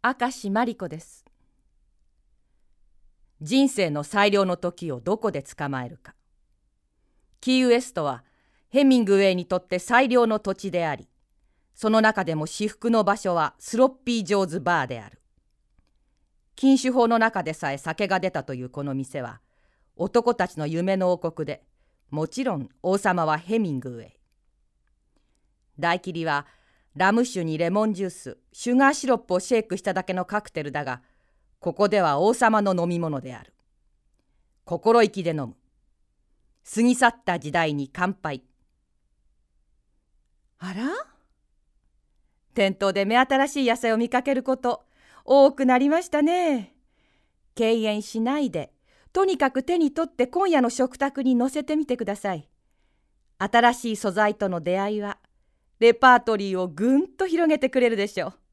明石真理子です。人生の最良の時をどこで捕まえるか。キーウエストはヘミングウェイにとって最良の土地であり、その中でも至福の場所はスロッピー・ジョーズ・バーである。禁酒法の中でさえ酒が出たというこの店は、男たちの夢の王国で、もちろん王様はヘミングウェイ。大切りはラム酒にレモンジュース、シュガーシロップをシェイクしただけのカクテルだが、ここでは王様の飲み物である。心意気で飲む。過ぎ去った時代に乾杯。あら？店頭で目新しい野菜を見かけること多くなりましたね。敬遠しないで、とにかく手に取って今夜の食卓に乗せてみてください。新しい素材との出会いはレパートリーをぐんと広げてくれるでしょう。